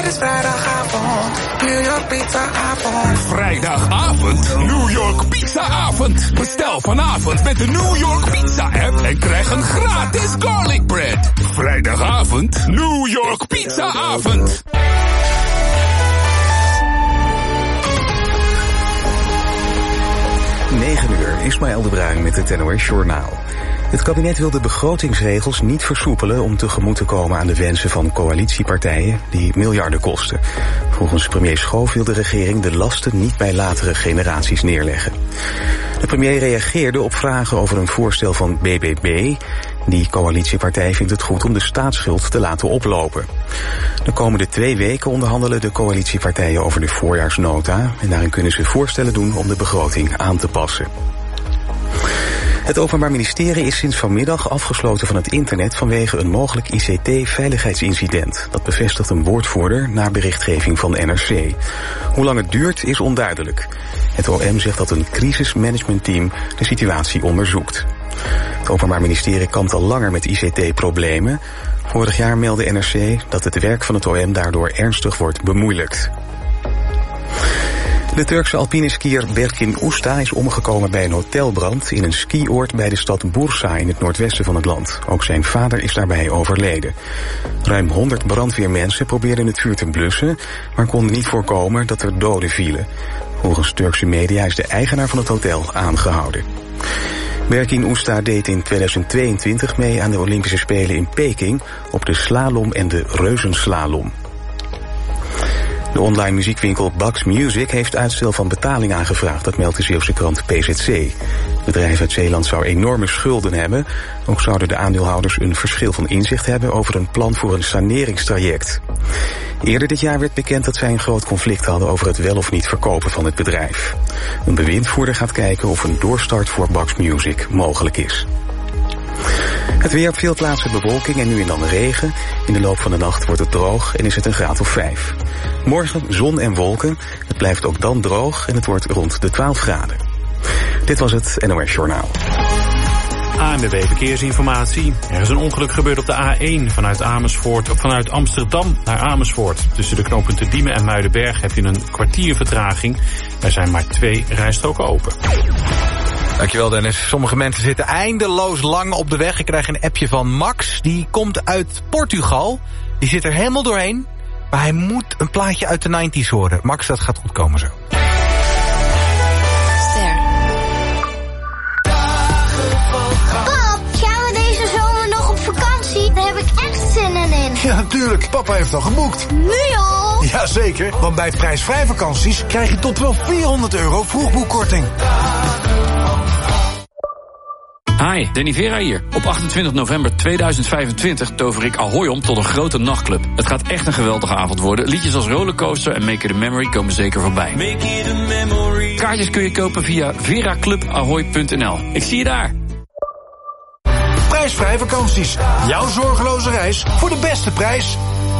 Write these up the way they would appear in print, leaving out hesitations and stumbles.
is vrijdagavond, New York pizzaavond. Vrijdagavond, New York pizzaavond. Bestel vanavond met de New York Pizza app en krijg een gratis garlic bread. Vrijdagavond, New York pizzaavond. Uur, Ismaël de Bruin met het NOS Journaal. Het kabinet wil de begrotingsregels niet versoepelen om tegemoet te komen aan de wensen van coalitiepartijen die miljarden kosten. Volgens premier Schoof wil de regering de lasten niet bij latere generaties neerleggen. De premier reageerde op vragen over een voorstel van BBB. Die coalitiepartij vindt het goed om de staatsschuld te laten oplopen. De komende 2 weken onderhandelen de coalitiepartijen over de voorjaarsnota en daarin kunnen ze voorstellen doen om de begroting aan te passen. Het Openbaar Ministerie is sinds vanmiddag afgesloten van het internet vanwege een mogelijk ICT-veiligheidsincident. Dat bevestigt een woordvoerder na berichtgeving van NRC. Hoe lang het duurt is onduidelijk. Het OM zegt dat een crisismanagementteam de situatie onderzoekt. Het Openbaar Ministerie kampt al langer met ICT-problemen. Vorig jaar meldde NRC dat het werk van het OM daardoor ernstig wordt bemoeilijkt. De Turkse alpineskier Berkin Usta is omgekomen bij een hotelbrand in een skioord bij de stad Bursa in het noordwesten van het land. Ook zijn vader is daarbij overleden. Ruim 100 brandweermensen probeerden het vuur te blussen, maar konden niet voorkomen dat er doden vielen. Volgens Turkse media is de eigenaar van het hotel aangehouden. Berkin Usta deed in 2022 mee aan de Olympische Spelen in Peking op de slalom en de reuzenslalom. De online muziekwinkel Bucks Music heeft uitstel van betaling aangevraagd, dat meldt de Zeeuwse krant PZC. Het bedrijf uit Zeeland zou enorme schulden hebben. Ook zouden de aandeelhouders een verschil van inzicht hebben over een plan voor een saneringstraject. Eerder dit jaar werd bekend dat zij een groot conflict hadden over het wel of niet verkopen van het bedrijf. Een bewindvoerder gaat kijken of een doorstart voor Bucks Music mogelijk is. Het weer op veel plaatsen bewolking en nu en dan regen. In de loop van de nacht wordt het droog en is het een graad of 5. Morgen zon en wolken. Het blijft ook dan droog en het wordt rond de 12 graden. Dit was het NOS Journaal. ANWB Verkeersinformatie. Er is een ongeluk gebeurd op de A1 vanuit Amsterdam naar Amersfoort. Tussen de knooppunten Diemen en Muidenberg heb je een kwartier vertraging. Er zijn maar 2 rijstroken open. Dankjewel Dennis. Sommige mensen zitten eindeloos lang op de weg. Ik krijg een appje van Max. Die komt uit Portugal. Die zit er helemaal doorheen. Maar hij moet een plaatje uit de 90s horen. Max, dat gaat goed komen zo. Ster. Pap, gaan we deze zomer nog op vakantie? Daar heb ik echt zin in. Ja, natuurlijk. Papa heeft al geboekt. Nu al? Jazeker, want bij prijsvrij vakanties krijg je tot wel €400 vroegboekkorting. Hi, Danny Vera hier. Op 28 november 2025 tover ik Ahoy om tot een grote nachtclub. Het gaat echt een geweldige avond worden. Liedjes als Rollercoaster en Make It a Memory komen zeker voorbij. Make it a memory. Kaartjes kun je kopen via veraclubahoy.nl. Ik zie je daar. Prijsvrij vakanties. Jouw zorgeloze reis voor de beste prijs.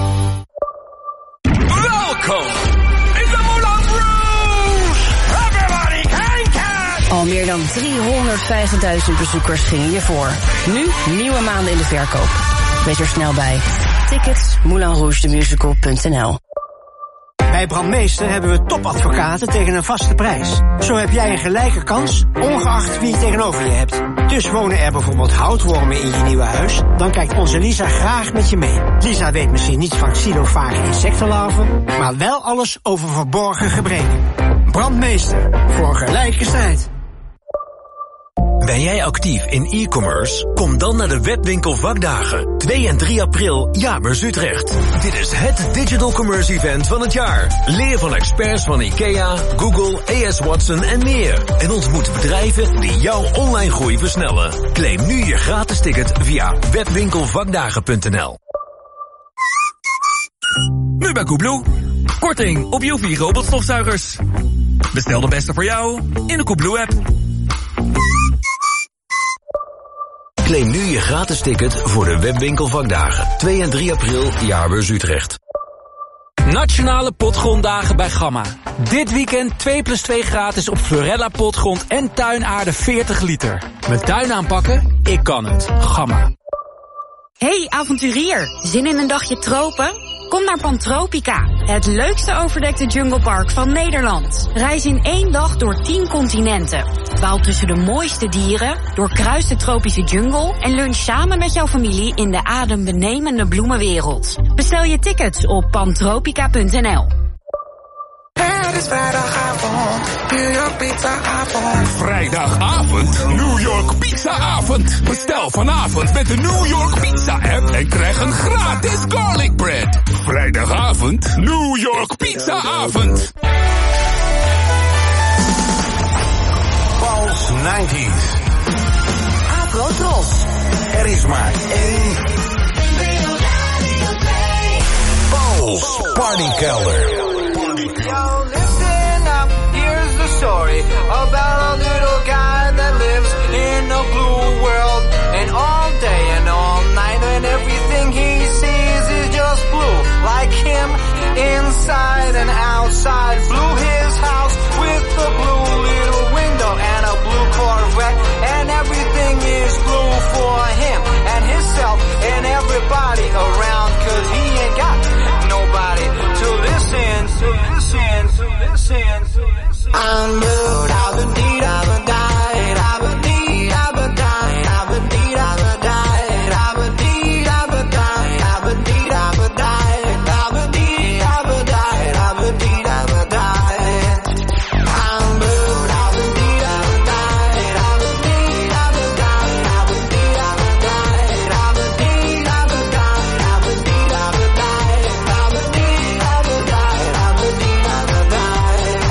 Welkom in de Moulin Rouge. Everybody can catch. Al meer dan 350.000 bezoekers gingen hiervoor. Nu nieuwe maanden in de verkoop. Wees er snel bij. Tickets moulinrougethemusical.nl. Bij Brandmeester hebben we topadvocaten tegen een vaste prijs. Zo heb jij een gelijke kans, ongeacht wie je tegenover je hebt. Dus wonen er bijvoorbeeld houtwormen in je nieuwe huis? Dan kijkt onze Lisa graag met je mee. Lisa weet misschien niet van xylofage insectenlarven, maar wel alles over verborgen gebreken. Brandmeester, voor gelijke strijd. Ben jij actief in e-commerce? Kom dan naar de Webwinkel Vakdagen. 2 en 3 april, Jaarbeurs Utrecht. Dit is het digital commerce event van het jaar. Leer van experts van IKEA, Google, AS Watson en meer. En ontmoet bedrijven die jouw online groei versnellen. Claim nu je gratis ticket via webwinkelvakdagen.nl. Nu bij Coolblue. Korting op UV robotstofzuigers. Bestel de beste voor jou in de Coolblue app. Claim nu je gratis ticket voor de Webwinkel Vakdagen. 2 en 3 april, Jaarbeurs Utrecht. Nationale Potgronddagen bij Gamma. Dit weekend 2+2 gratis op Florella potgrond en tuinaarde 40 liter. Mijn tuin aanpakken? Ik kan het. Gamma. Hey avonturier, zin in een dagje tropen? Kom naar Pantropica, het leukste overdekte junglepark van Nederland. Reis in 1 dag door 10 continenten. Dwaal tussen de mooiste dieren, doorkruis de tropische jungle en lunch samen met jouw familie in de adembenemende bloemenwereld. Bestel je tickets op pantropica.nl. Het is vrijdagavond, New York Pizza-avond. Vrijdagavond, New York Pizza-avond. Bestel vanavond met de New York Pizza-app en krijg een gratis garlic bread. Vrijdagavond, New York Pizza-avond. Paul's 90s. Afro-tros. Er is maar één Paul's Partykelder. Yo, listen up, here's the story about a little guy that lives in a blue world. And all day and all night and everything he sees is just blue. Like him, inside and outside. Blue his house with a blue little window and a blue Corvette. And everything is blue for him and himself and everybody around. Cause he ain't got nobody to listen, to listen, to listen, to listen. I'm blue, I've been deed, I've been died, I've been deed, I've been died, I've been deed, I've been died, I've been deed, I've been died, I've been deed, I've been died, I've been deed, I've been died, I've been deed, I've been died. I'm blue, I've been deed, I've been died, I've been deed, I've been died, I've been deed, I've been died, I've been deed, I've been died, I've been deed, I've been died, I've been deed, I've been died, I've been deed, I've been died.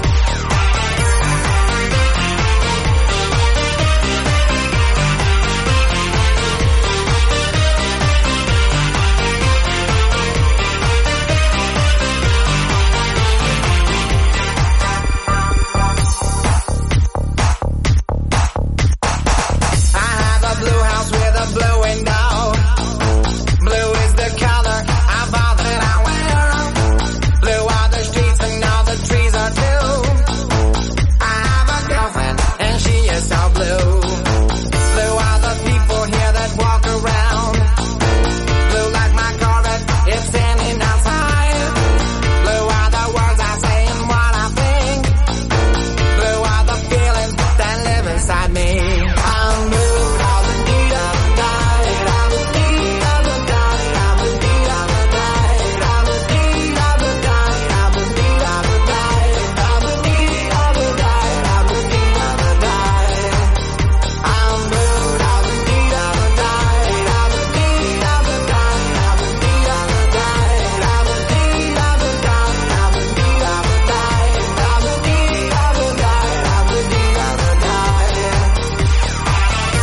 I have a blue house with a blue window. Blue is the color of all that I wear. Blue are the streets and all the trees are too. I have a girlfriend and she is so blue. Blue are the people here that walk around. Blue like my Corvette, it's standing outside. Blue are the words I say and what I think. Blue are the feelings that live inside me. I'm blue, I've been deed, I've been died, I've been deed, I've been died, I've been deed, I've been died, I've been deed, I've been died, I've been deed, I've been died, I've been deed, I've been died, I've been deed, I've been died. I'm blue, I've been deed, I've been died, I've been deed, I've been died, I've been deed, I've been died, I've been deed, I've been died, I've been deed, I've been died, I've been deed, I've been died, I've been deed, I've been died.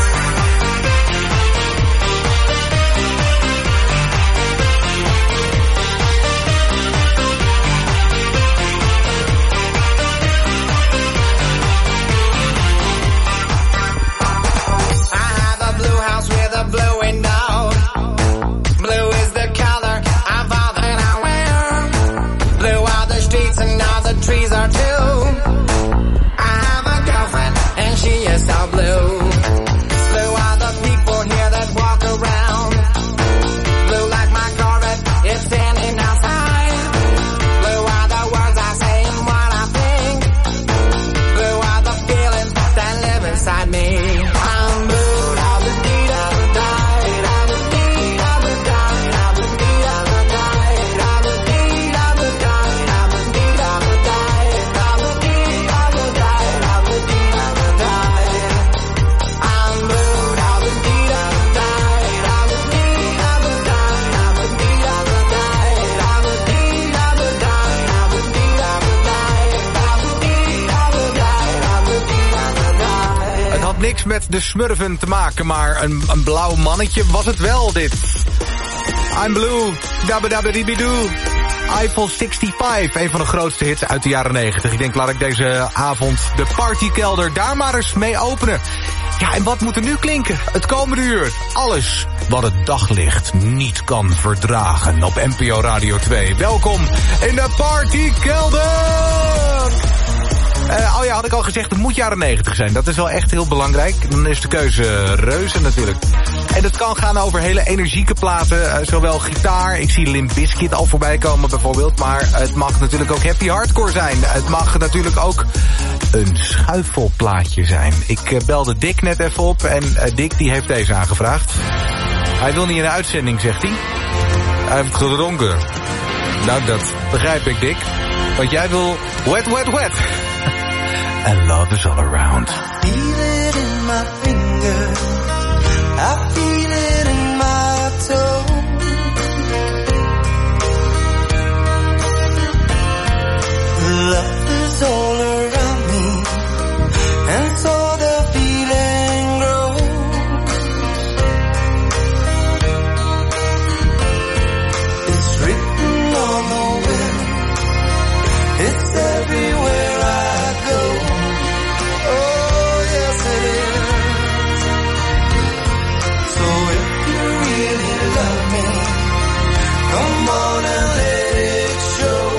I have a blue house with a blue window. Blue is the color of all that I wear. Blue are the streets and all the trees are too. I have a girlfriend and she is so blue. Blue are the people here that walk around. Blue like my Corvette, it's standing outside. Blue are the words I say and what I think. Blue are the feelings that live inside me. I'm blue, I've been deed, I've been died, I've been deed, I've been died, I've been deed, I've been died, I've been deed, I've been died, I've been deed, I've been died, I've been deed, I've been died, I've been deed, I've been died. I'm blue, I've been deed, I've been died, I've been deed, I've been died, I've been deed, I've been died, I've been deed, I've been died, I've been deed, I've been died, I've been deed, I've been died, I've been deed, I've been died. Het had niks met de Smurfen te maken, maar een blauw mannetje was het wel, dit. I'm Blue, dabba-dabba-dibidoo. Eiffel 65, een van de grootste hits uit de jaren 90. Ik denk, laat ik deze avond de partykelder daar maar eens mee openen. Ja, en wat moet er nu klinken? Het komende uur. Alles wat het daglicht niet kan verdragen op NPO Radio 2. Welkom in de partykelder! Oh ja, had ik al gezegd, het moet jaren 90 zijn. Dat is wel echt heel belangrijk. Dan is de keuze reuze natuurlijk. En dat kan gaan over hele energieke platen, zowel gitaar. Ik zie Limp Bizkit al voorbij komen bijvoorbeeld. Maar het mag natuurlijk ook happy hardcore zijn. Het mag natuurlijk ook een schuifelplaatje zijn. Ik belde Dick net even op en Dick die heeft deze aangevraagd. Hij wil niet in de uitzending, zegt hij. Hij heeft gedronken. Nou, dat begrijp ik, Dick. Want jij wil wet, wet, wet. And love is all around. I feel it in my finger. I feel it in my toe. Love is all around me. And so the feeling grows. It's written on the wind. It's everywhere I go. Oh, yes it is. So if you really love me, come on and let it show.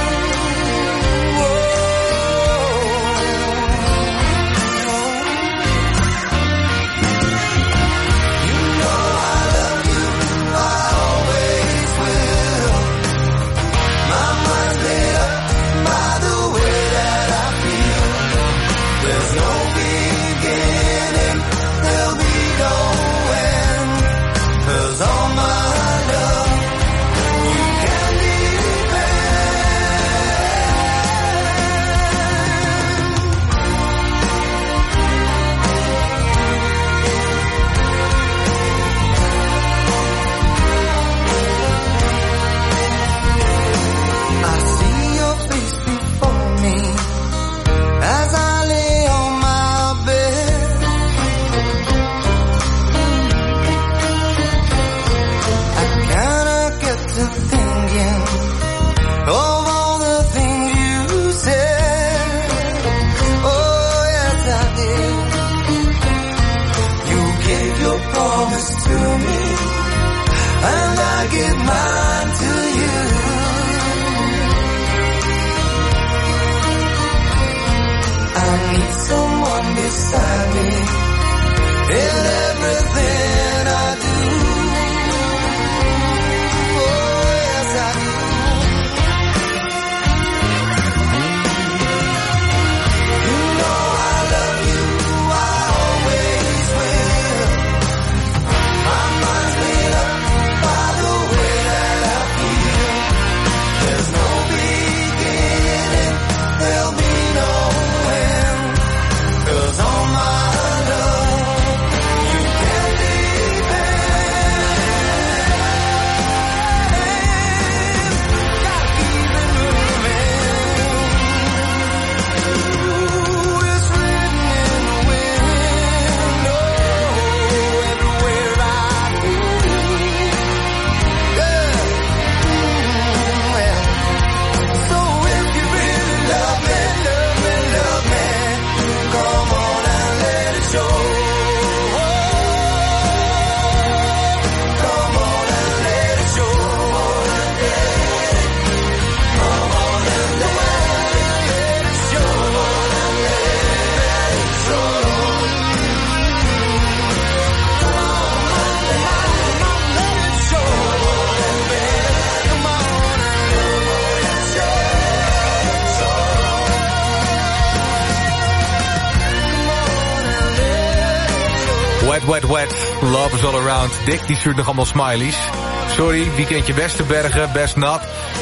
Wet, wet, wet. Love is all around. Dick die stuurt nog allemaal smileys. Sorry, weekendje Westerbergen, best nat.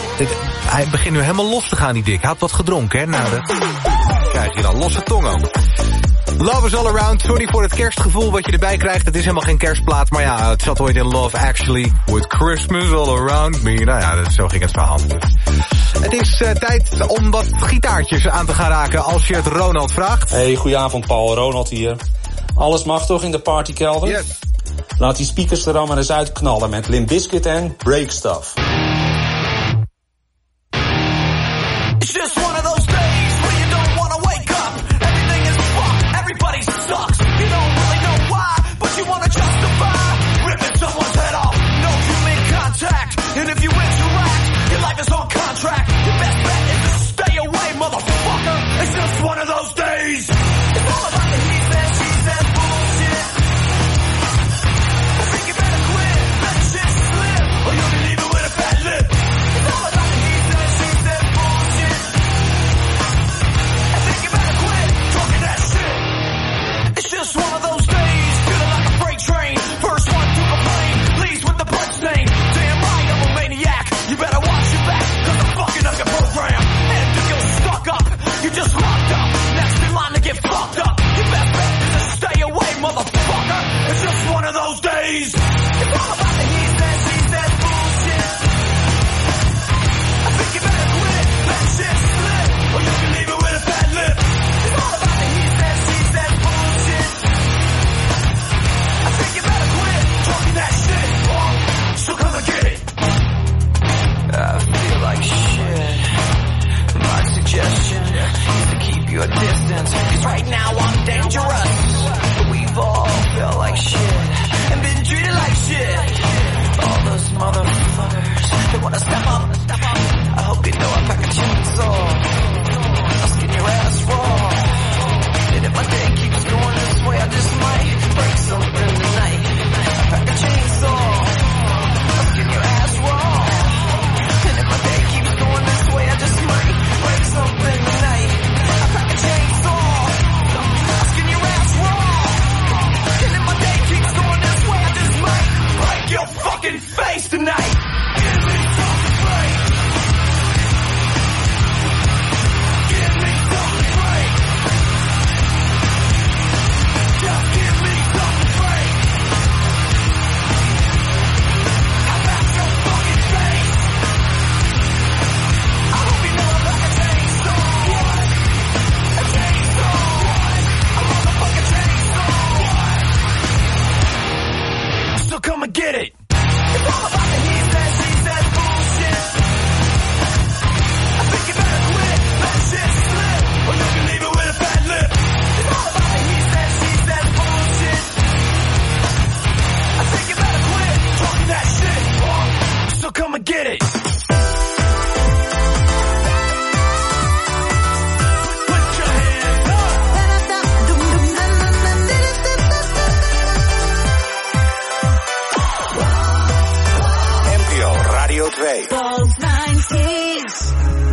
Hij begint nu helemaal los te gaan, die Dick. Hij had wat gedronken, hè? Nou, dat krijg je dan. Losse tong ook. Love is all around. Sorry voor het kerstgevoel wat je erbij krijgt. Het is helemaal geen kerstplaat, maar ja, het zat ooit in Love Actually. With Christmas all around me. Nou ja, zo ging het verhaal. Het is tijd om wat gitaartjes aan te gaan raken als je het Ronald vraagt. Hey, goedenavond Paul, Ronald hier. Alles mag toch in de partykelder? Yes. Laat die speakers er dan maar eens uitknallen met Limp Bizkit en Break Stuff. It's just one of those days where you don't wanna wake up. Everything is fucked, everybody sucks. You don't really know why, but you wanna justify ripping someone's head off. No human contact, and if you interact, your life is on contract. Your best bet is to stay away, motherfucker. It's just one of those days. It's all about the he said, she said bullshit. Hit it! NPO Radio 2. Both 90s.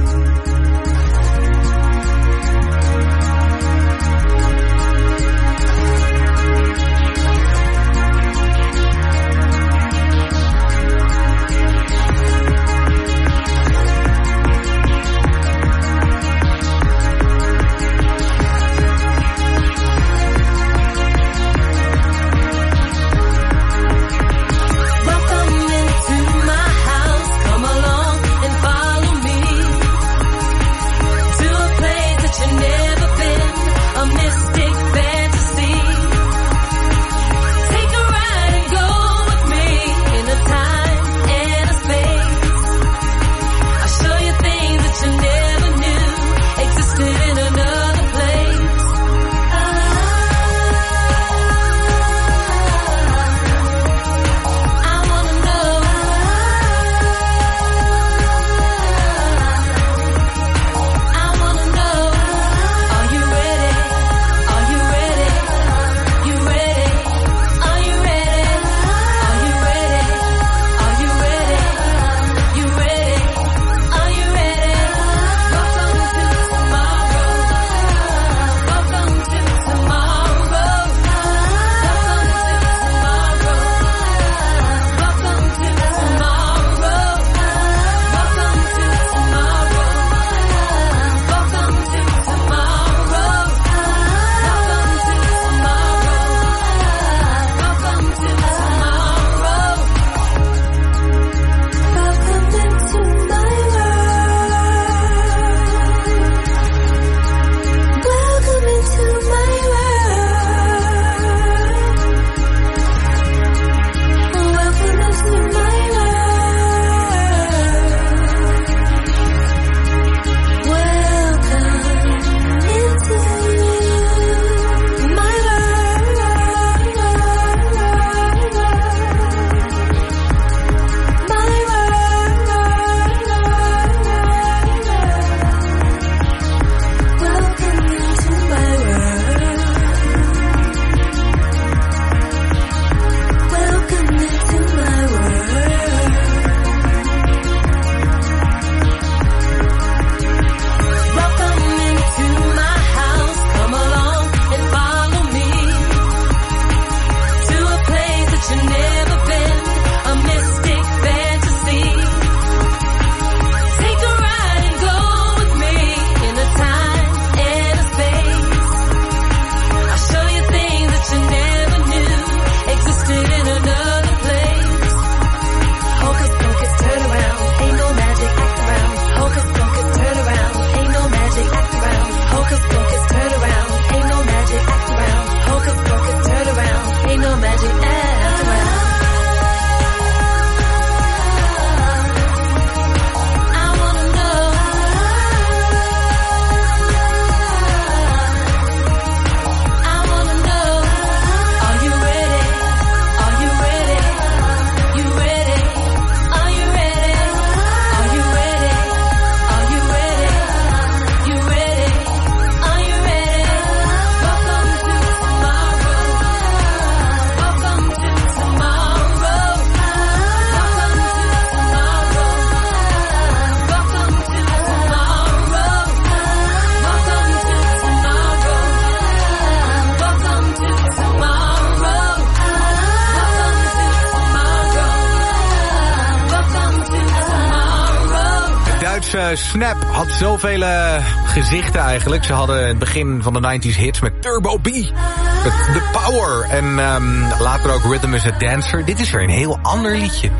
Snap had zoveel gezichten eigenlijk. Ze hadden het begin van de 90s hits met Turbo B, met The Power en later ook Rhythm is a Dancer. Dit is weer een heel ander liedje.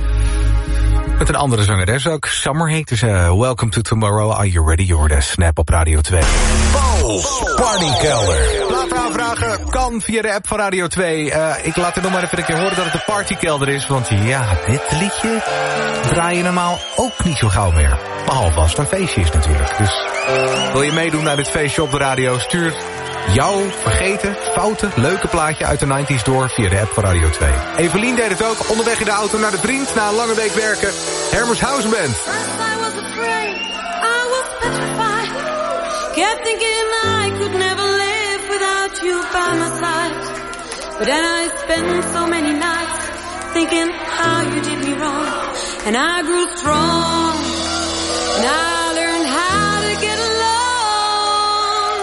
Met een andere zangeres ook. Summer heet dus Welcome to Tomorrow. Are you ready? Je hoorde Snap op Radio 2. Paul's Partykelder. Plaat aanvragen kan via de app van Radio 2. Ik laat het nog maar even een keer horen dat het de Partykelder is. Want ja, dit liedje draai je normaal ook niet zo gauw meer. Behalve als het een feestje is natuurlijk. Dus wil je meedoen naar dit feestje op de radio? Stuur jouw vergeten, foute, leuke plaatje uit de 90s door via de app van Radio 2. Evelien deed het ook, onderweg in de auto naar de vriend na een lange week werken. Hermers House Band. Kept thinking I could never live without you by my side. But then I spent so many nights thinking how you did me wrong. And I grew strong. And I learned how to get along.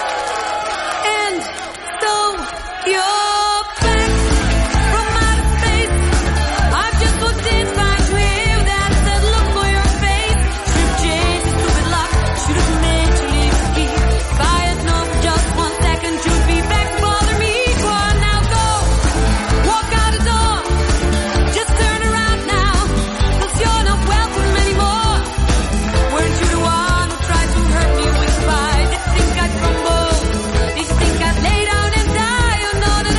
And so you're back from outer space. I just walked inside you here that said look for your face. Should've changed the stupid lock. Should've made you leave the key. If I had known for just 1 second you'd be back to bother me. Go on now, go. Walk out the door. Just turn around now. 'Cause you're not welcome anymore. Weren't you the one who tried to hurt me with goodbye? Did you think I'd crumble? Did you think I'd lay down and die? You know that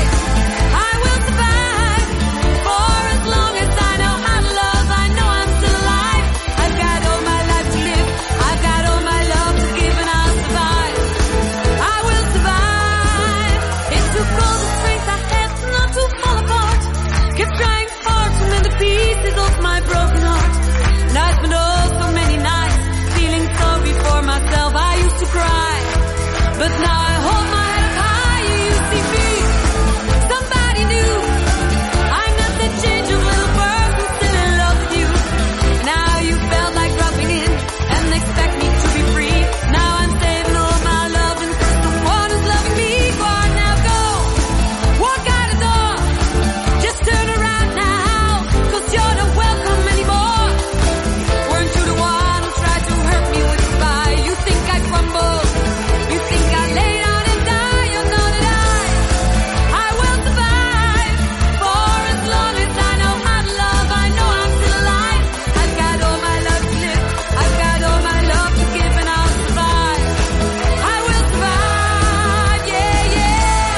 I will survive. For as long as I know how to love, I know I'm still alive. I've got all my life to live. I've got all my love to give and I'll survive. I will survive. It took all the strength I had not to fall apart. Kept trying hard to mend the pieces of my broken heart. And I spent so many nights feeling sorry for myself. I used to cry, but now I hold my head up high. You see me, somebody new. I'm not that change of little person still in love with you. Now you felt like dropping in and expect me to be free. Now I'm saving all my love and for someone who's loving me. Go on now, go. Walk out the door. Just turn around now. 'Cause you're not welcome anymore. Weren't you the one who tried to hurt me with goodbye? You think I'd crumble? You think I'd lay down and die? You know that I will survive. For as long as I know how to love, I know I'm still alive. I've got all my love to live. I've got all my love to give and I'll survive. I will survive, yeah, yeah.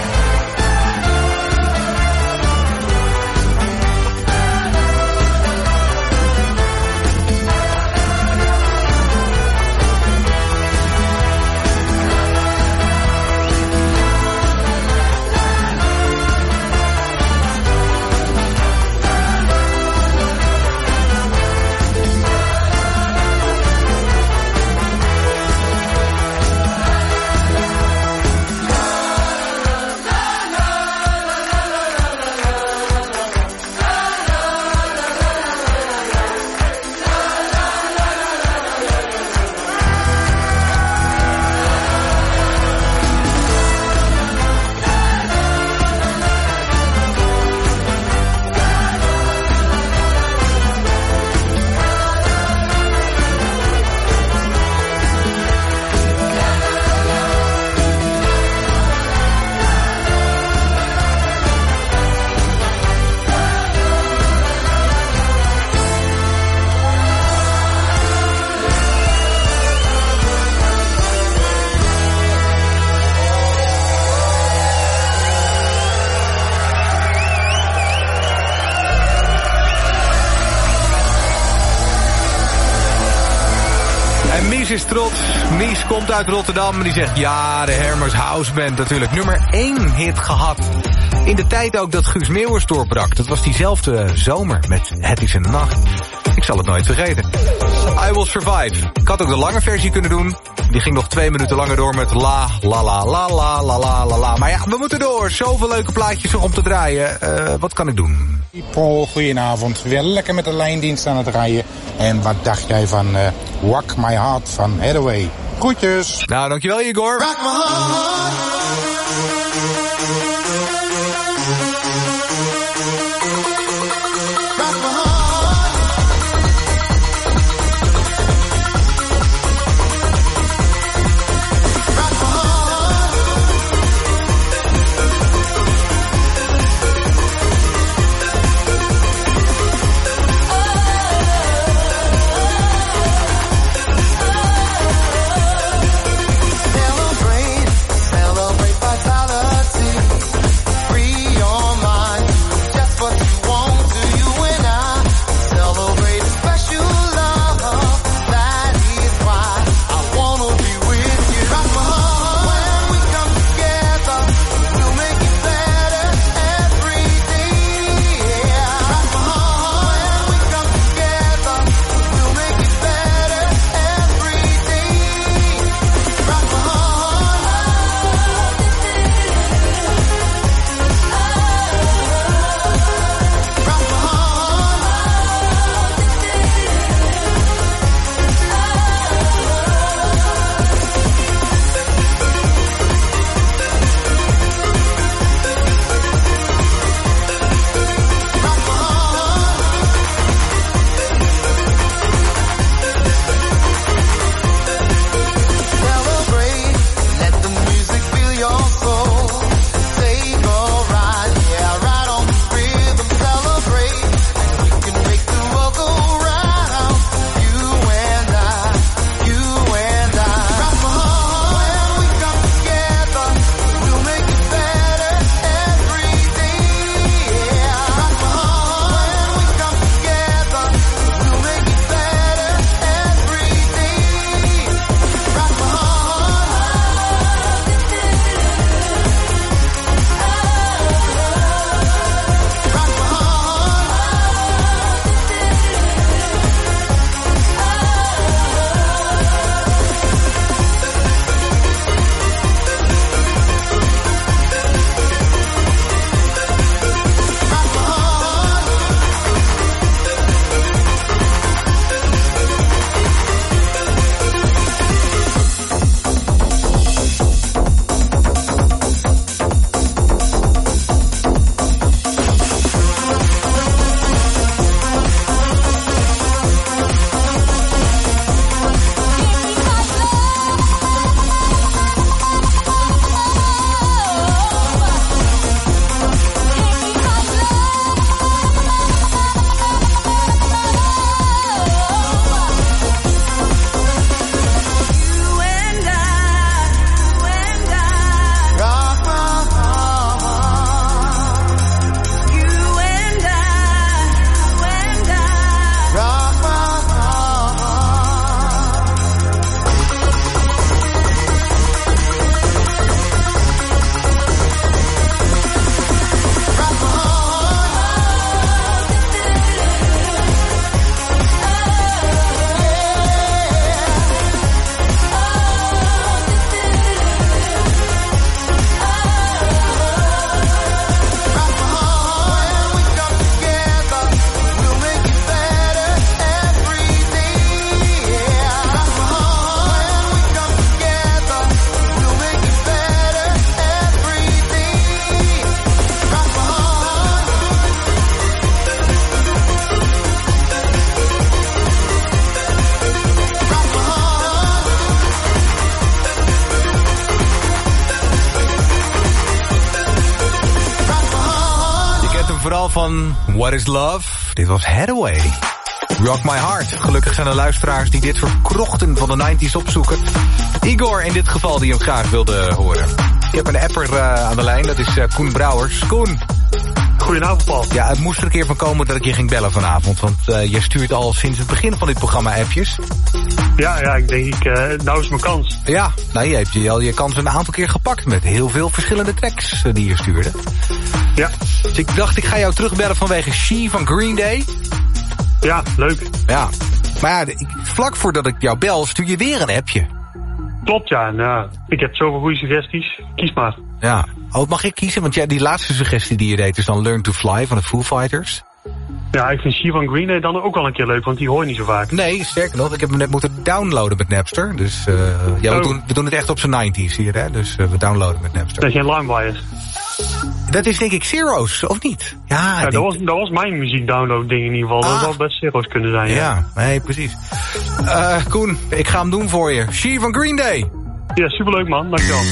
En Mies is trots. Mies komt uit Rotterdam en die zegt ja, de Hermers House Band natuurlijk. Nummer 1 hit gehad. In de tijd ook dat Guus Meeuwers doorbrak. Dat was diezelfde zomer met Het is een nacht. Ik zal het nooit vergeten. I Will Survive. Ik had ook de lange versie kunnen doen. Die ging nog 2 minuten langer door met la, la, la, la, la, la, la, la, la. Maar ja, we moeten door. Zoveel leuke plaatjes nog om te draaien. Wat kan ik doen? Paul, goedenavond. Weer lekker met de lijndienst aan het rijden. En wat dacht jij van Walk My Heart van Hathaway? Groetjes. Nou, dankjewel Igor. Rock my heart. Celebrate by van What is Love? Dit was Hathaway. Rock My Heart. Gelukkig zijn er luisteraars die dit soort krochten van de 90s opzoeken. Igor in dit geval die hem graag wilde horen. Ik heb een apper aan de lijn, dat is Koen Brouwers. Koen. Goedenavond, Paul. Ja, het moest er een keer van komen dat ik je ging bellen vanavond. Want jij stuurt al sinds het begin van dit programma appjes. Ja, ik denk nou is mijn kans. Ja, nou je hebt al je kans een aantal keer gepakt met heel veel verschillende tracks die je stuurde. Ja. Dus ik dacht, ik ga jou terugbellen vanwege She van Green Day. Ja, leuk. Ja, maar ja, vlak voordat ik jou bel, stuur je weer een appje. Klopt, ja. Nou, ik heb zoveel goede suggesties. Kies maar. Ja. Oh, mag ik kiezen? Want ja, die laatste suggestie die je deed is dan Learn to Fly van de Foo Fighters. Ja, ik vind She van Green Day dan ook wel een keer leuk, want die hoor je niet zo vaak. Nee, sterker nog, ik heb hem net moeten downloaden met Napster. Dus ja, we doen het echt op zijn 90s hier, hè? Dus we downloaden met Napster. Dat is geen LimeWire. Dat is denk ik Zero's, of niet? Ja, dat was mijn muziekdownload ding in ieder geval. Dat zou best Zero's kunnen zijn. Ja, nee, precies. Koen, ik ga hem doen voor je. She van Green Day. Ja, superleuk man, dankjewel.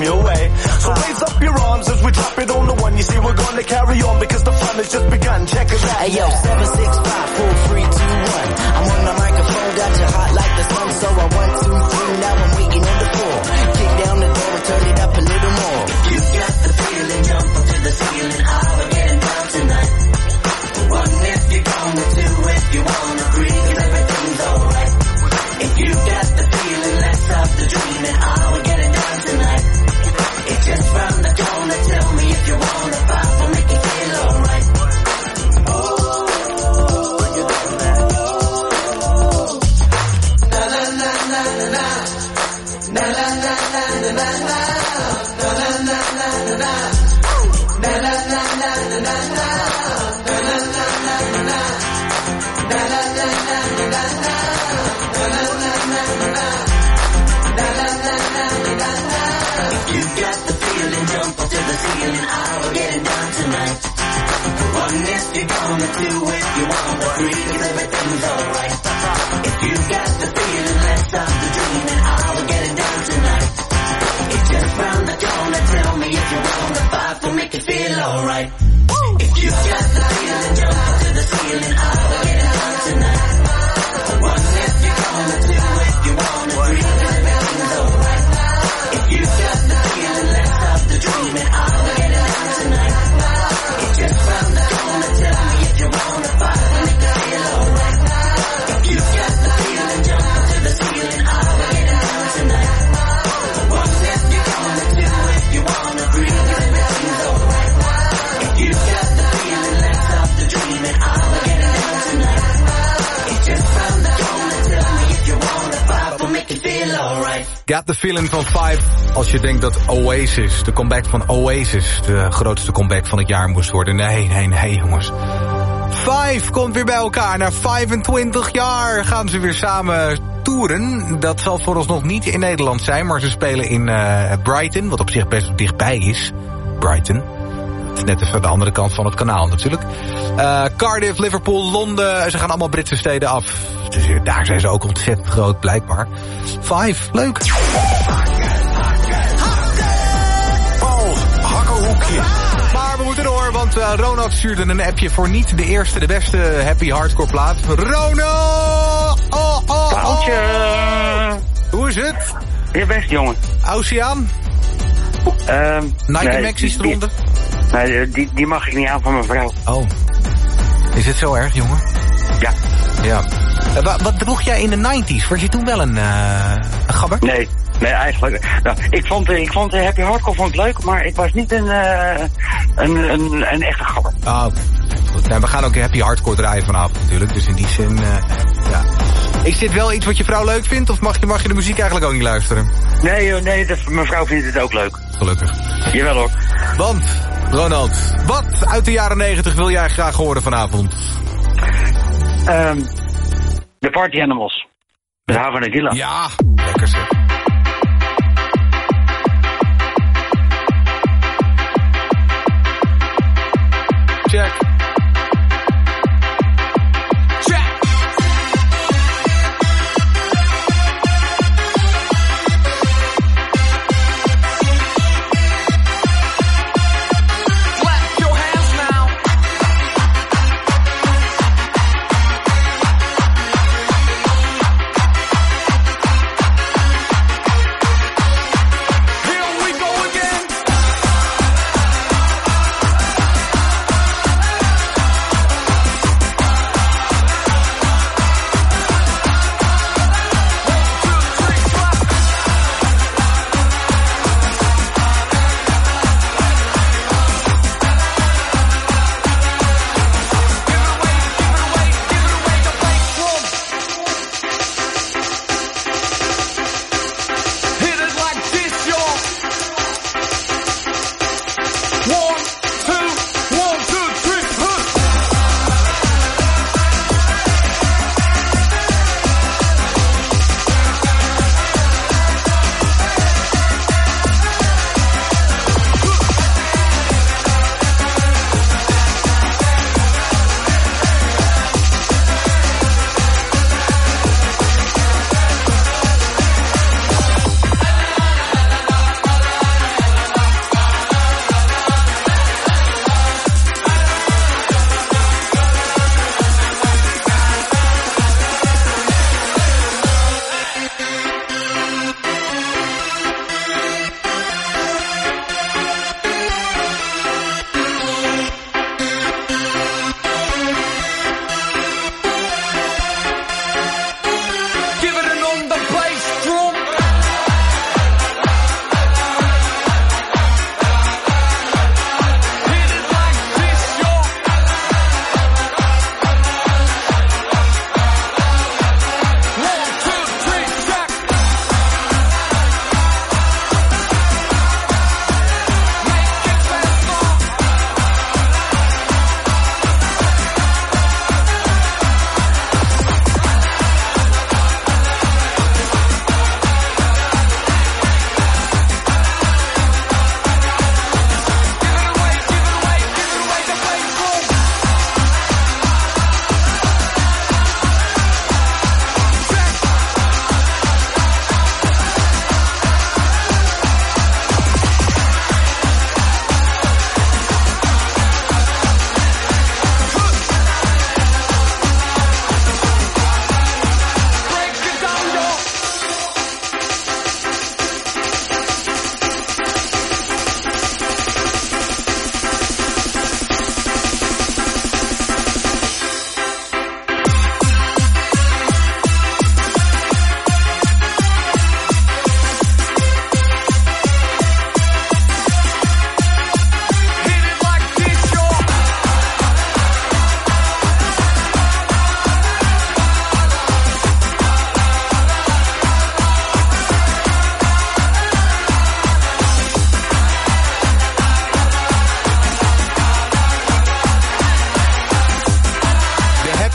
your way. So raise up your arms as we drop it on the one. You see we're gonna carry on because the fun has just begun. Check it out. Hey yo, 7, 6, 5, 4, 3, 2, 1. I'm on the microphone, got you hot like the sun. So I 1, 2, 3, now I'm waiting on the floor. Kick down the door and turn it up a little more. If you got the feeling, jump up to the ceiling. Oh, we're getting down tonight. One if you're gonna, two if you wanna, three 'cause everything's alright. If you got the feeling, let's stop the dreaming. Oh, we're getting down tonight. It's just round the corner. Tell me if you wanna pop or make you feel alright. You're gonna do if you wanna breathe, 'cause everything's alright. If you got the feeling, let's stop the dreaming. Oh, we're getting down tonight. It's just round the corner. Tell me if you wanna fight, we'll make it feel alright. If you got the feeling, jump up to the ceiling. Oh, we're getting down tonight. One if you're gonna do if you wanna breathe, 'cause everything's alright. If you got the feeling, let's stop the dreaming. Oh, we're getting down tonight. It's just round the corner. Tell me if you wanna fight, we'll make it feel alright. If you got the feeling, jump up to the ceiling. Oh, we're getting down tonight. One if you're gonna do if you wanna breathe, 'cause everything's alright. If you got the feeling, let's stop the dreaming. Oh, we're getting down tonight. It's just round the corner. Tell me if you wanna fight, we'll make it feel alright. Got the feeling van 5. Als je denkt dat Oasis, de comeback van Oasis, de grootste comeback van het jaar moest worden. Nee, jongens. 5 komt weer bij elkaar. Na 25 jaar gaan ze weer samen toeren. Dat zal vooralsnog niet in Nederland zijn, maar ze spelen in Brighton, wat op zich best dichtbij is. Brighton. Het is net even de andere kant van het kanaal natuurlijk. Cardiff, Liverpool, Londen. Ze gaan allemaal Britse steden af. Dus daar zijn ze ook ontzettend groot, blijkbaar. 5, leuk. Maar we moeten door, want Ronald stuurde een appje voor niet de eerste, de beste happy hardcore plaat. Ronald! Paaltje! Hoe is het? Je best, jongen. Oceaan? Nike Maxis eronder? Nee, die mag ik niet aan van mijn vrouw. Oh. Is het zo erg, jongen? Ja. Wat droeg jij in de 90's? Was je toen wel een gabber? Nee, eigenlijk. Nou, ik vond Happy Hardcore vond ik leuk, maar ik was niet een echte gabber. Ah, oké. Goed. Nou, we gaan ook Happy Hardcore draaien vanavond natuurlijk, dus in die zin, ja. Is dit wel iets wat je vrouw leuk vindt, of mag je de muziek eigenlijk ook niet luisteren? Nee, mijn vrouw vindt het ook leuk. Gelukkig. Jawel hoor. Want, Ronald, wat uit de jaren 90 wil jij graag horen vanavond? De Party Animals. Met Havana Gilla. Ja, lekker zeg. Check.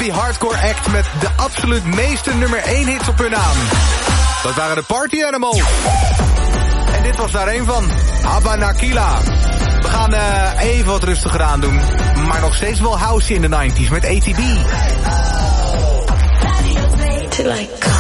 Philly hardcore act met de absoluut meeste nummer 1 hits op hun naam. Dat waren de Party Animals. En dit was daar een van. Habanakila. We gaan even wat rustiger aan doen. Maar nog steeds wel house in de 90s met ATB. Till I come.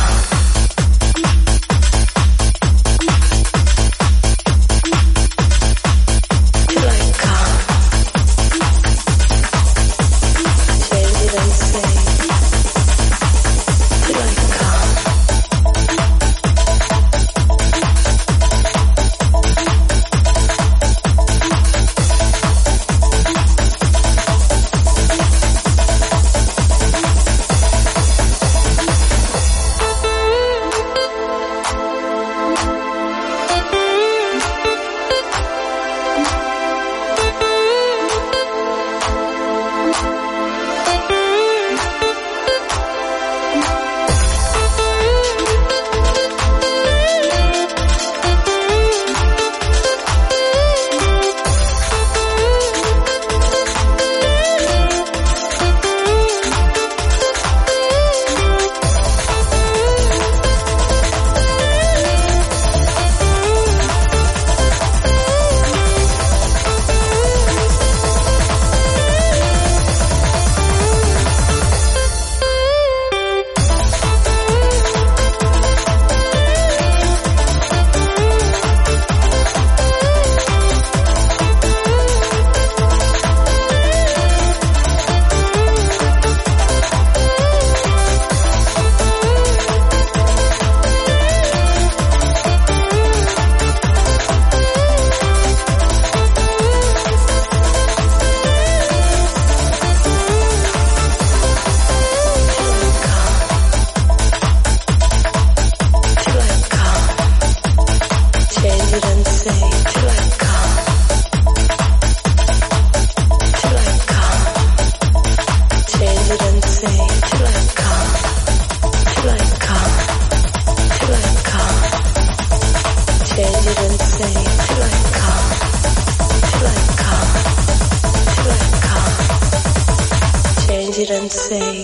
didn't say.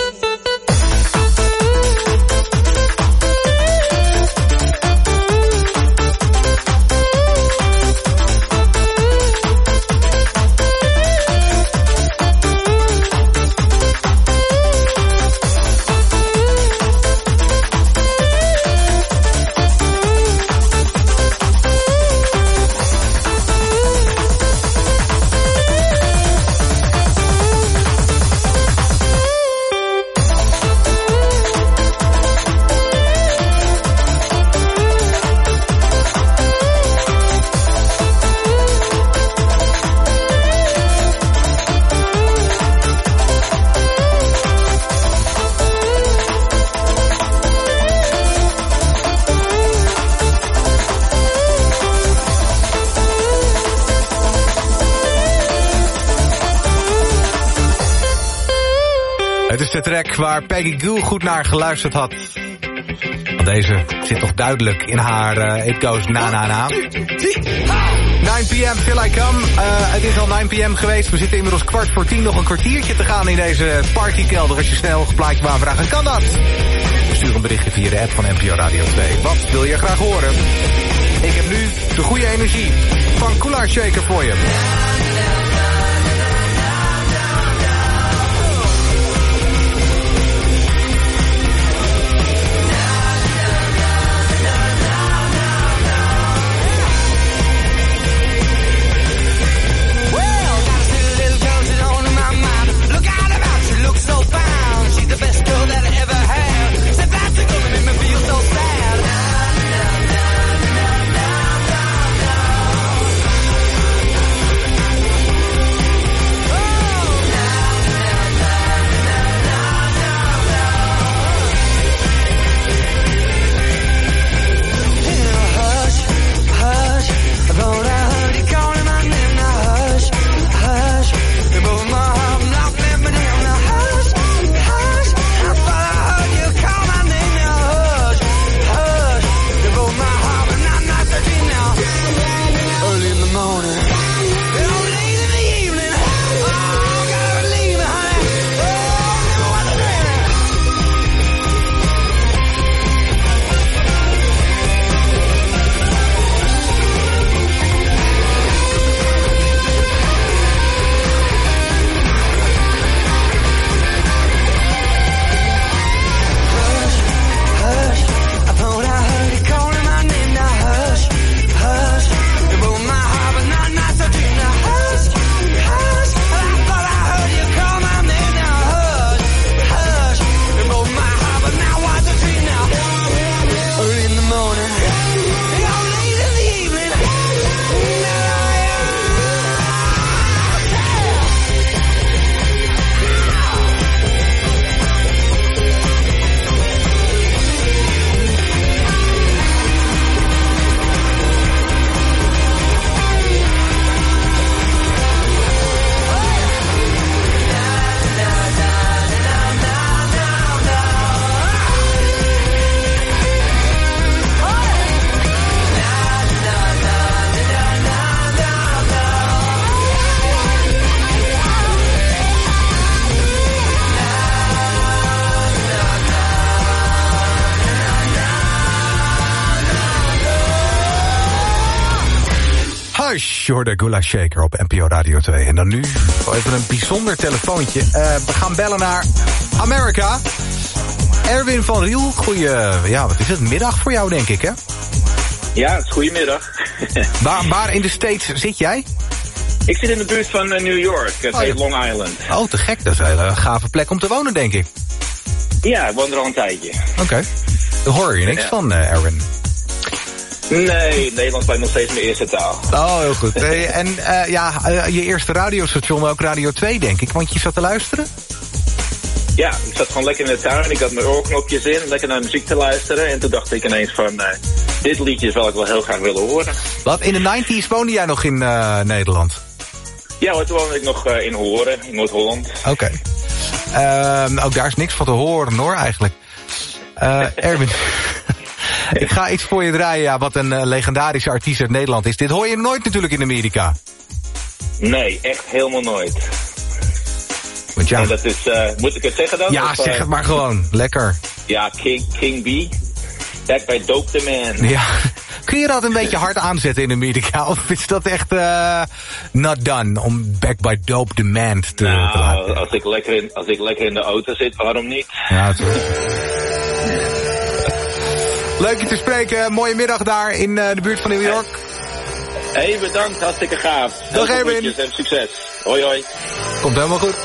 Het is de track waar Peggy Gou goed naar geluisterd had. Want deze zit toch duidelijk in haar It Goes Na Na Na. 9 p.m. Till I Come. Het is al 9 p.m. geweest. We zitten inmiddels 9:15. Nog een kwartiertje te gaan in deze partykelder. Als je snel een plaatje wil aanvragen, kan dat. Stuur een berichtje via de app van NPO Radio 2. Wat wil je graag horen? Ik heb nu de goede energie van Koolaar Shaker voor je. You're the Gula Shaker op NPO Radio 2. En dan nu even een bijzonder telefoontje. We gaan bellen naar Amerika. Erwin van Riel, wat is het? Middag voor jou, denk ik, hè? Ja, het is goedemiddag. Waar in de States zit jij? Ik zit in de buurt van New York, het heet Long Island. Oh, te gek. Dat is een hele gave plek om te wonen, denk ik. Ja, ik woon er al een tijdje. Oké. Daar hoor je niks van, Erwin. Nee, Nederlands blijft nog steeds mijn eerste taal. Oh, heel goed. Je eerste radiostation, ook Radio 2, denk ik, want je zat te luisteren? Ja, ik zat gewoon lekker in de tuin. Ik had mijn oorknopjes in, lekker naar muziek te luisteren. En toen dacht ik ineens van, dit liedje zou ik wel heel graag willen horen. Wat, in de 90's woonde jij nog in Nederland? Ja hoor, toen woonde ik nog in Horen, in Noord-Holland. Oké. Ook daar is niks van te horen hoor, eigenlijk. Erwin, ik ga iets voor je draaien, wat een legendarische artiest uit Nederland is. Dit hoor je nooit natuurlijk in Amerika. Nee, echt helemaal nooit. Want ja. En dat is, moet ik het zeggen dan? Ja, zeg het maar gewoon. Lekker. Ja, King B. Back by Dope the Man. Ja. Kun je dat een beetje hard aanzetten in Amerika? Of is dat echt not done om Back by Dope the Man te laten? Als ik lekker in de auto zit, waarom niet? Ja, het is leuk je te spreken. Mooie middag daar in de buurt van New York. Hey, bedankt. Hartstikke gaaf. Dag Erwin. En succes. Hoi hoi. Komt helemaal goed.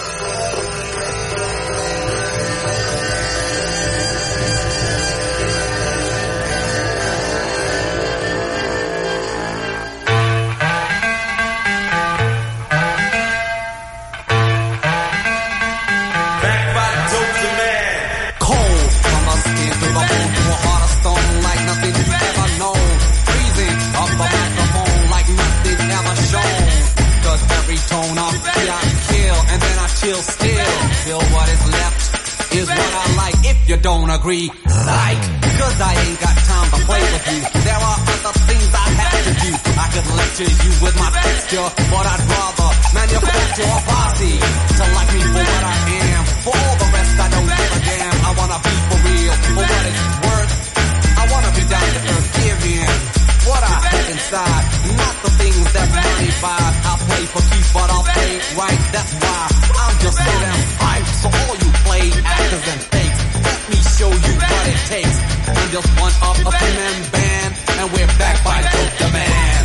Still what is left is what I like. If you don't agree, cause I ain't got time to play with you. There are other things I have to do. I could lecture you with my texture, but I'd rather manufacture a posse to like me for what I am. For all the rest I don't give a damn. I wanna be for real, for what it's worth. I wanna be down to earth, give in what I have inside, not the things that money buys. I'll play for keeps, but I'll play right. That's why I'm just so damn hyped. So all you play actors and fakes, let me show you what it takes. I'm just one of a two-man band, and we're back by Dope the Man.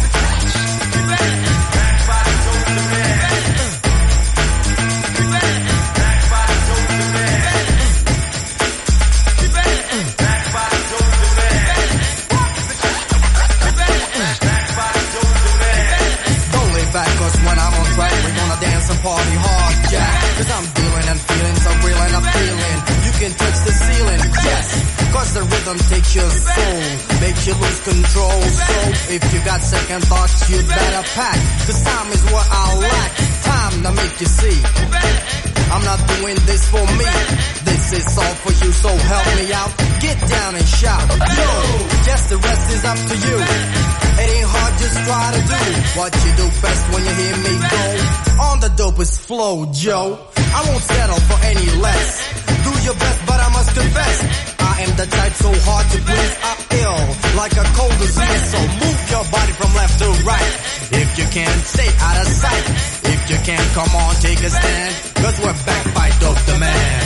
Party hard, yeah, cause I'm dealing and feeling so real and appealing. You can touch the ceiling, yes, cause the rhythm takes your soul, makes you lose control. So if you got second thoughts, you'd better pack, cause time is what I lack, time to make you see. I'm not doing this for me, this is all for you, so help me out, get down and shout. Yo, guess the rest is up to you. It ain't hard, just try to do what you do best when you hear me go on the dopest flow, Joe. I won't settle for any less. Do your best, but I must confess, I am the type so hard to please. I'm ill, like a cold disease. So move your body from left to right. If you can, stay out of sight. If you can, come on, take a stand. Cause we're back by Dope the Man.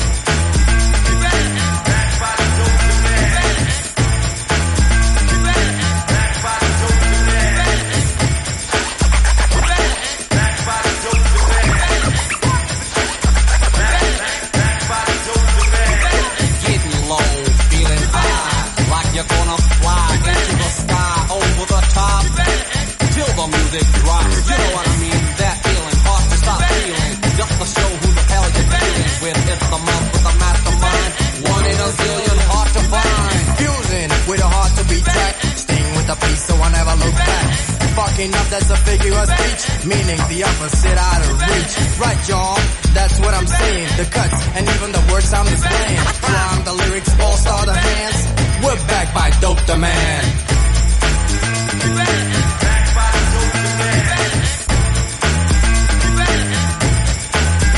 Music drops, you know what I mean, that feeling, hard to stop feeling, just to show who the hell you're dealing with, it's the month with the mastermind, one in a zillion, hard to find, fusing with a heart to be tracked, staying with the peace so I never look back, fucking up that's a figure of speech, meaning the opposite out of reach, right y'all, that's what I'm saying, the cuts, and even the words I'm displaying, from the lyrics, all star the hands, we're back by Dope the Man.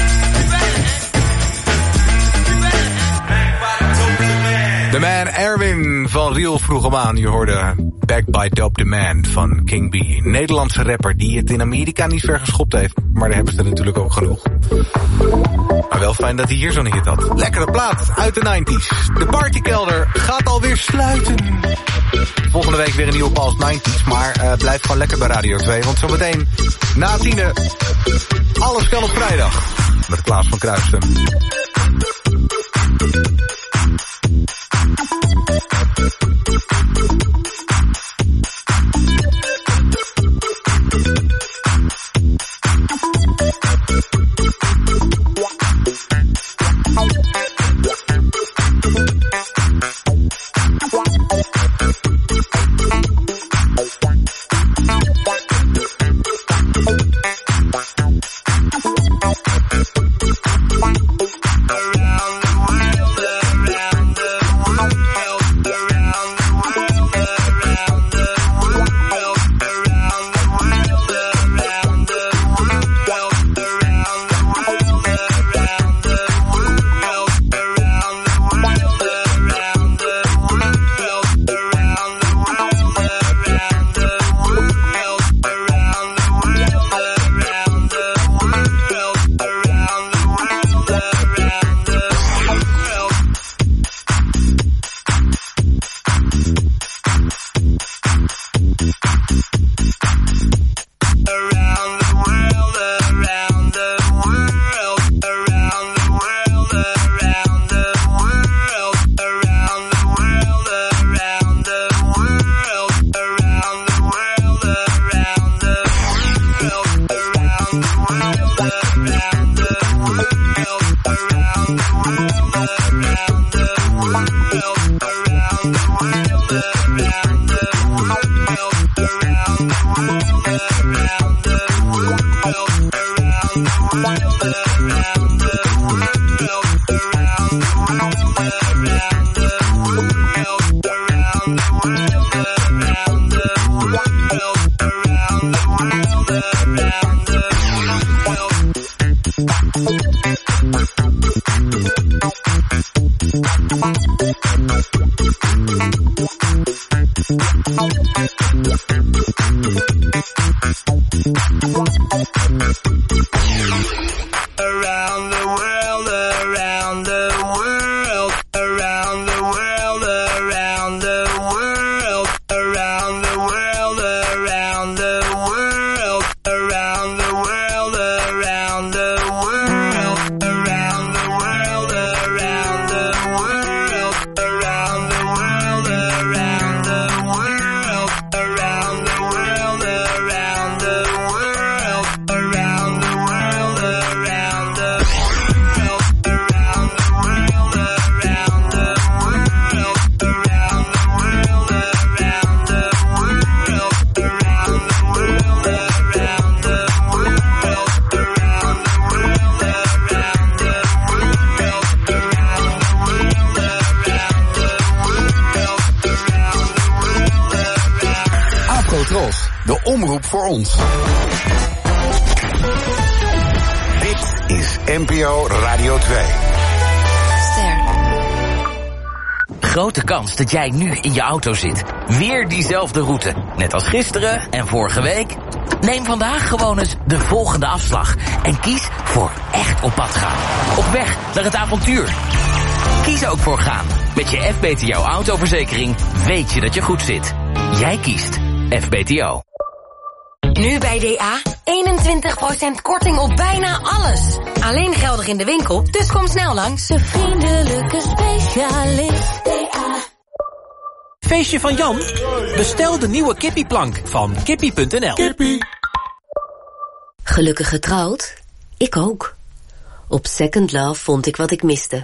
De man Erwin Koning van Riel vroeg hem aan. Je hoorde Back by Dope Demand van King B. Een Nederlandse rapper die het in Amerika niet ver geschopt heeft. Maar daar hebben ze er natuurlijk ook genoeg. Maar wel fijn dat hij hier zo'n hit had. Lekkere plaat uit de 90s. De partykelder gaat alweer sluiten. Volgende week weer een nieuwe Pals 90s. Maar blijf gewoon lekker bij Radio 2. Want zometeen na 10:00 alles kan op vrijdag. Met Klaas van Kruisten. De omroep voor ons. Dit is NPO Radio 2. Grote kans dat jij nu in je auto zit. Weer diezelfde route. Net als gisteren en vorige week. Neem vandaag gewoon eens de volgende afslag. En kies voor echt op pad gaan. Op weg naar het avontuur. Kies ook voor gaan. Met je FBTO autoverzekering weet je dat je goed zit. Jij kiest FBTO. Nu bij DA 21% korting op bijna alles. Alleen geldig in de winkel, dus kom snel langs. De vriendelijke specialist DA. Feestje van Jan? Bestel de nieuwe kippieplank van kippie.nl. Kippie. Gelukkig getrouwd? Ik ook. Op Second Love vond ik wat ik miste.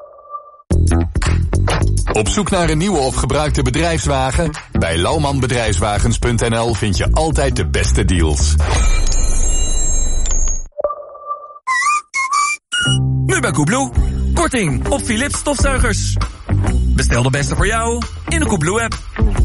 Op zoek naar een nieuwe of gebruikte bedrijfswagen? Bij laumanbedrijfswagens.nl vind je altijd de beste deals. Nu bij Coolblue. Korting op Philips stofzuigers. Bestel de beste voor jou in de Coolblue-app.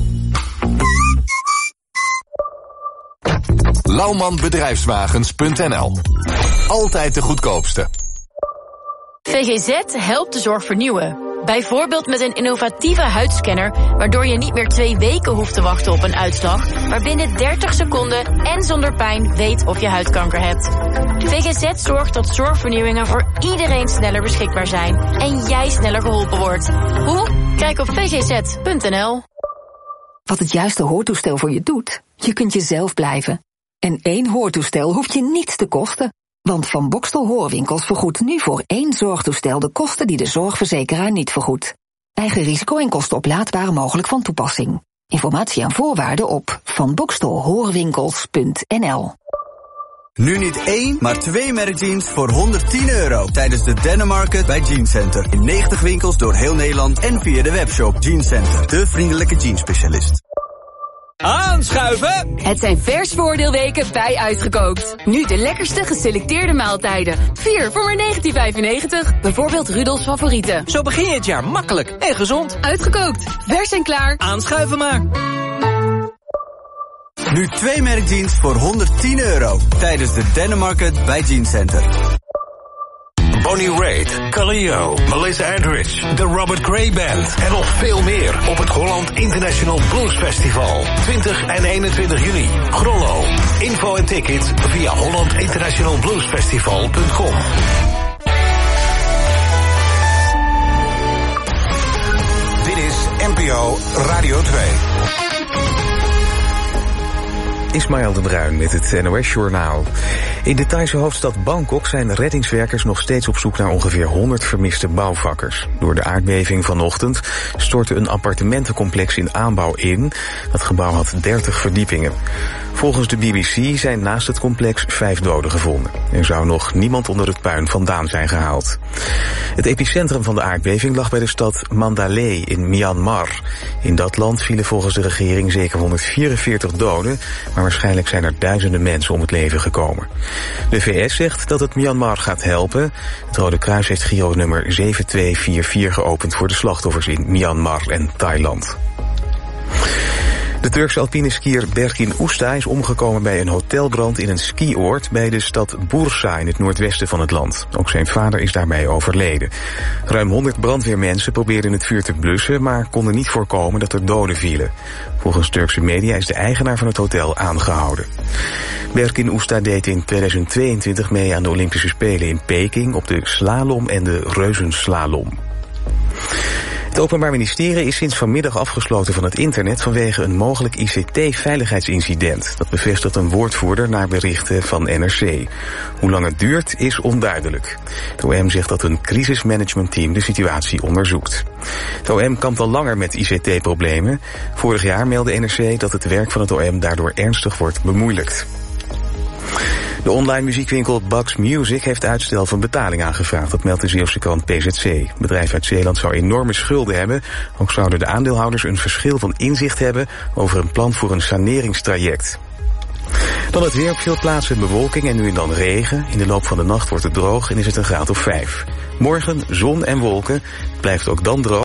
laumanbedrijfswagens.nl. Altijd de goedkoopste. VGZ helpt de zorg vernieuwen. Bijvoorbeeld met een innovatieve huidscanner, waardoor je niet meer 2 weken hoeft te wachten op een uitslag, maar binnen 30 seconden en zonder pijn weet of je huidkanker hebt. VGZ zorgt dat zorgvernieuwingen voor iedereen sneller beschikbaar zijn en jij sneller geholpen wordt. Hoe? Kijk op vgz.nl. Wat het juiste hoortoestel voor je doet? Je kunt jezelf blijven. En 1 hoortoestel hoeft je niets te kosten. Want Van Boxtel Hoorwinkels vergoedt nu voor 1 zorgtoestel de kosten die de zorgverzekeraar niet vergoedt. Eigen risico en kosten oplaadbaar mogelijk van toepassing. Informatie en voorwaarden op vanboxtelhoorwinkels.nl. Nu niet 1, maar 2 merkjeans voor €110 tijdens de Dennemarket bij Jeans Center. In 90 winkels door heel Nederland en via de webshop Jeans Center. De vriendelijke jeansspecialist. Aanschuiven! Het zijn versvoordeelweken bij Uitgekookt. Nu de lekkerste geselecteerde maaltijden. 4 voor maar €19,95. Bijvoorbeeld Rudolfs favorieten. Zo begin je het jaar makkelijk en gezond. Uitgekookt. Vers en klaar. Aanschuiven maar. Nu 2 merkjeans voor €110 tijdens de Dennemarket bij Jeans Center. Bonnie Raitt, Kaleo, Melissa Etheridge, de Robert Gray Band en nog veel meer op het Holland International Blues Festival. 20 en 21 juni. Grollo. Info en tickets via hollandinternationalbluesfestival.com. Dit is NPO Radio 2. Ismaël de Bruin met het NOS-journaal. In de Thaise hoofdstad Bangkok zijn reddingswerkers nog steeds op zoek naar ongeveer 100 vermiste bouwvakkers. Door de aardbeving vanochtend stortte een appartementencomplex in aanbouw in. Dat gebouw had 30 verdiepingen. Volgens de BBC zijn naast het complex 5 doden gevonden. Er zou nog niemand onder het puin vandaan zijn gehaald. Het epicentrum van de aardbeving lag bij de stad Mandalay in Myanmar. In dat land vielen volgens de regering zeker 144 doden, maar waarschijnlijk zijn er duizenden mensen om het leven gekomen. De VS zegt dat het Myanmar gaat helpen. Het Rode Kruis heeft Giro-nummer 7244 geopend voor de slachtoffers in Myanmar en Thailand. De Turkse alpineskier Berkin Usta is omgekomen bij een hotelbrand in een skioord bij de stad Bursa in het noordwesten van het land. Ook zijn vader is daarbij overleden. Ruim 100 brandweermensen probeerden het vuur te blussen, maar konden niet voorkomen dat er doden vielen. Volgens Turkse media is de eigenaar van het hotel aangehouden. Berkin Usta deed in 2022 mee aan de Olympische Spelen in Peking op de slalom en de reuzenslalom. Het Openbaar Ministerie is sinds vanmiddag afgesloten van het internet vanwege een mogelijk ICT-veiligheidsincident. Dat bevestigt een woordvoerder naar berichten van NRC. Hoe lang het duurt is onduidelijk. Het OM zegt dat een crisismanagementteam de situatie onderzoekt. Het OM kampt al langer met ICT-problemen. Vorig jaar meldde NRC dat het werk van het OM daardoor ernstig wordt bemoeilijkt. De online muziekwinkel Bugs Music heeft uitstel van betaling aangevraagd. Dat meldt de Zeeuwse krant PZC. Het bedrijf uit Zeeland zou enorme schulden hebben. Ook zouden de aandeelhouders een verschil van inzicht hebben over een plan voor een saneringstraject. Dan het weer, op veel plaatsen bewolking en nu en dan regen. In de loop van de nacht wordt het droog en is het een graad of 5. Morgen zon en wolken. Het blijft ook dan droog.